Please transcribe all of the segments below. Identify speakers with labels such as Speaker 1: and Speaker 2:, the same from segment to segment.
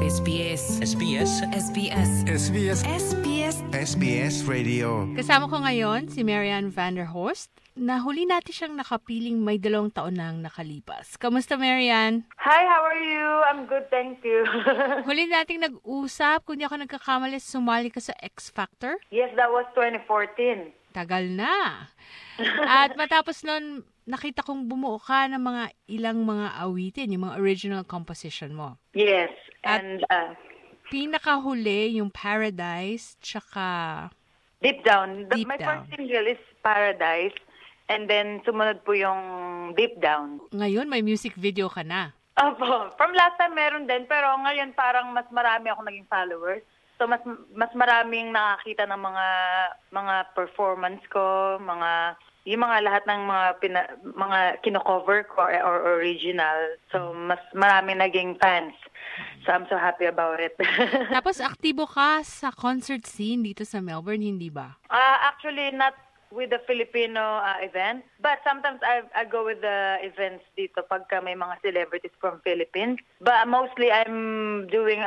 Speaker 1: SBS.
Speaker 2: SBS.
Speaker 1: SBS.
Speaker 3: SBS.
Speaker 1: SBS.
Speaker 3: SBS Radio.
Speaker 4: Kasama ko ngayon si Marianne van der Horst. Nahuli natin siyang nakapiling may 2 taon nang nakalipas. Kamusta, Marianne?
Speaker 5: Hi, how are you? I'm good, thank you.
Speaker 4: Huli nating nag-usap, kung di ako nagkakamali, sumali ka sa X Factor?
Speaker 5: Yes, that was 2014.
Speaker 4: Tagal na. At matapos nun, nakita kong bumuo ka ng ilang mga awitin, yung mga original composition mo.
Speaker 5: Yes,
Speaker 4: At
Speaker 5: and
Speaker 4: pinakahuli yung Paradise, tsaka
Speaker 5: Deep Down.
Speaker 4: Deep
Speaker 5: My
Speaker 4: Down.
Speaker 5: first single is Paradise, and then sumunod po yung Deep Down.
Speaker 4: ngayon may music video ka na.
Speaker 5: Opo. From last time meron din, pero ngayon parang mas marami ako naging followers. So mas maraming nakakita ng mga performance ko, yung mga lahat ng mga kino-cover ko or original. So mas maraming naging fans. So I'm so happy about it.
Speaker 4: Tapos aktibo ka sa concert scene dito sa Melbourne, hindi ba?
Speaker 5: Actually, not with the Filipino event, but sometimes I go with the events dito pagka may mga celebrities from Philippines. But mostly I'm doing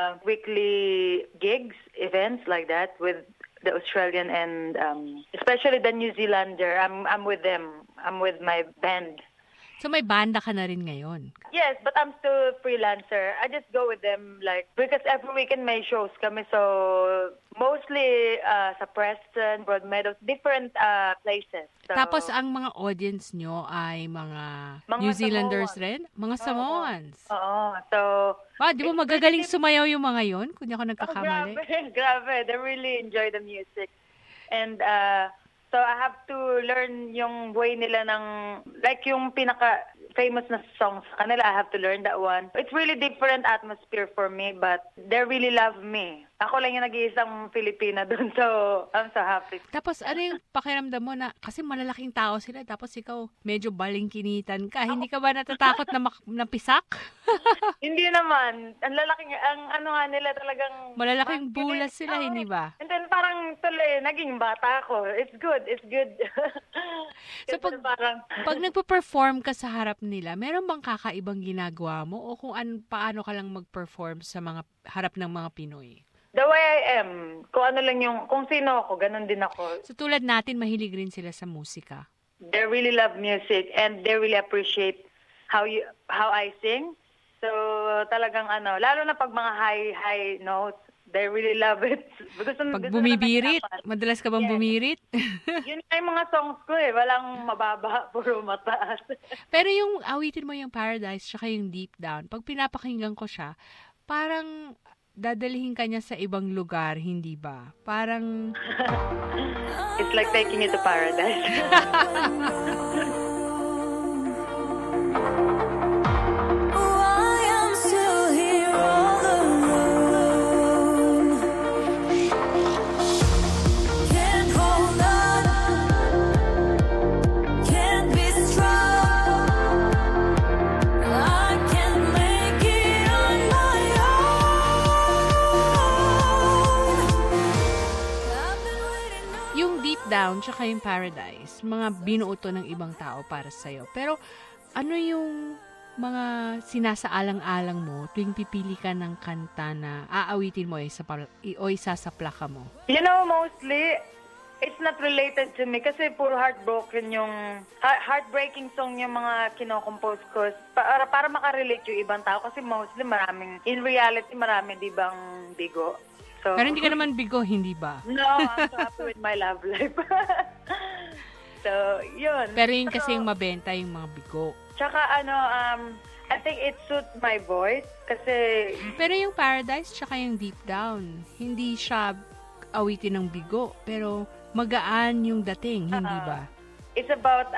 Speaker 5: weekly gigs, events like that with the Australian and especially the New Zealander. I'm with them. I'm with my band.
Speaker 4: So may banda ka na rin ngayon.
Speaker 5: Yes, but I'm still freelancer. I just go with them because every weekend may shows kami. So mostly sa Preston, Broadmeadows, different places. So,
Speaker 4: Tapos ang mga audience nyo ay mga New Zealanders rin? Mga Samoans.
Speaker 5: Oo. So
Speaker 4: Wow, di ba magagaling sumayaw yung mga yon? Kung di ako nagkakamali.
Speaker 5: grabe. They really enjoy the music. And so I have to learn yung way nila ng, yung pinaka-famous na songs sa kanila, I have to learn that one. It's really different atmosphere for me, but they really love me. Ako lang yung nag-iisang Filipina dun, so I'm so happy.
Speaker 4: Tapos ano yung pakiramdam mo na, kasi malalaking tao sila, tapos ikaw medyo balingkinitan ka. Hindi ka ba natatakot na napisak?
Speaker 5: Hindi naman. Ang lalaking, ano nga nila talagang...
Speaker 4: Malalaking bulas sila, hindi ba?
Speaker 5: And then parang tuloy, naging bata ako. It's good.
Speaker 4: So pag nagpo-perform ka sa harap nila, meron bang kakaibang ginagawa mo o paano ka lang mag-perform sa mga harap ng mga Pinoy?
Speaker 5: The way I am, kung sino ako, ganun din ako.
Speaker 4: So tulad natin, mahilig rin sila sa musika.
Speaker 5: They really love music and they really appreciate how I sing. So talagang lalo na pag mga high notes, they really love it.
Speaker 4: Pag bumibirit, madalas ka bang bumirit?
Speaker 5: Yun yung mga songs ko walang mababa, puro mataas.
Speaker 4: Pero yung awitin mo yung Paradise tsaka yung Deep Down, pag pinapakinggan ko siya, parang dadalhin ka niya sa ibang lugar, hindi ba? Parang...
Speaker 5: It's like taking you to paradise.
Speaker 4: Down tsaka yung Paradise, mga binuo to ng ibang tao para sa'yo. Pero ano yung mga sinasaalang-alang mo tuwing pipili ka ng kanta na aawitin mo o isasaplaka mo?
Speaker 5: You know, mostly, it's not related to me kasi puro heartbreaking song yung mga kinocompose ko para makarelate yung ibang tao kasi mostly in reality marami di bang bigo. So,
Speaker 4: pero hindi ka naman bigo, hindi ba?
Speaker 5: No, I'm so happy with my love life. So, yun.
Speaker 4: Pero yun kasi yung mabenta yung mga bigo.
Speaker 5: Tsaka I think it suits my voice kasi...
Speaker 4: Pero yung Paradise tsaka yung Deep Down, hindi siya awitin ng bigo, pero magaan yung dating, hindi ba?
Speaker 5: It's about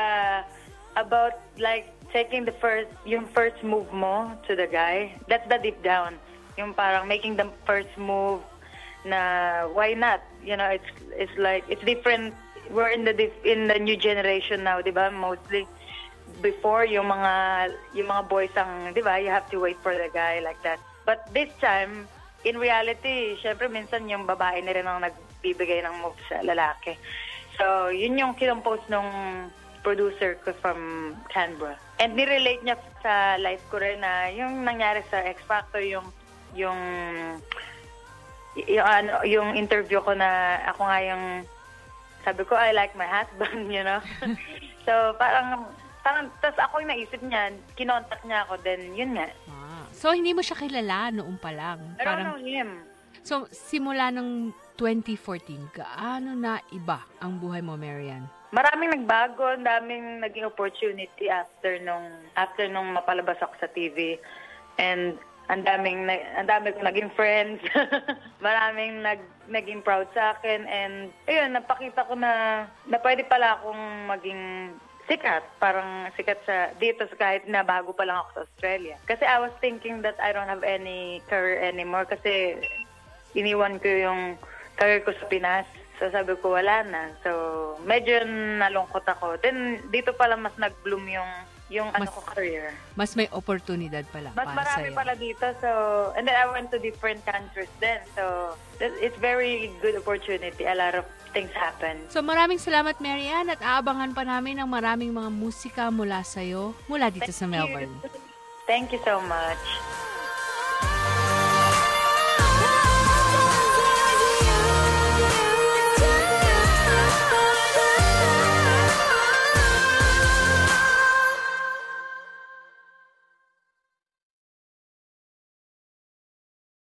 Speaker 5: taking yung first move mo to the guy. That's the Deep Down. Yung parang making the first move na why not? You know, it's different. We're in the new generation now, 'di ba? Mostly before yung mga boys ang, 'di ba? You have to wait for the guy like that. But this time, in reality, syempre minsan yung babae na rin ang nagbibigay ng move sa lalaki. So, yun yung kinompose nung producer ko from Canberra. And nirelate niya sa life ko rin na yung nangyari sa X Factor, yung yung interview ko na ako nga yung sabi ko, I like my husband, you know. So, parang tas ako yung naisip niya, kinontak niya ako, then yun nga.
Speaker 4: So, hindi mo siya kilala noong pa lang?
Speaker 5: I don't know him.
Speaker 4: So, simula ng 2014, gaano na iba ang buhay mo, Marian?
Speaker 5: Maraming nagbago, ang daming naging opportunity after nung mapalabas ako sa TV. And ang dami kong naging friends. Maraming naging proud sa akin. And ayun, napakita ko na pwede pala akong maging sikat. Parang sikat dito kahit na bago pa lang ako sa Australia. Kasi I was thinking that I don't have any career anymore kasi iniwan ko yung career ko sa Pinas. So sabi ko wala na. So medyo nalungkot ako. Then dito pala mas nag-bloom yung career.
Speaker 4: Mas may oportunidad pala
Speaker 5: mas
Speaker 4: para
Speaker 5: marami
Speaker 4: sa'yo.
Speaker 5: pala dito. So, and then I went to different countries then. So, it's very good opportunity. A lot of things happen.
Speaker 4: So, maraming salamat, Marian, at aabangan pa namin ang maraming mga musika mula sa'yo, mula dito sa Melbourne.
Speaker 5: Thank you so much.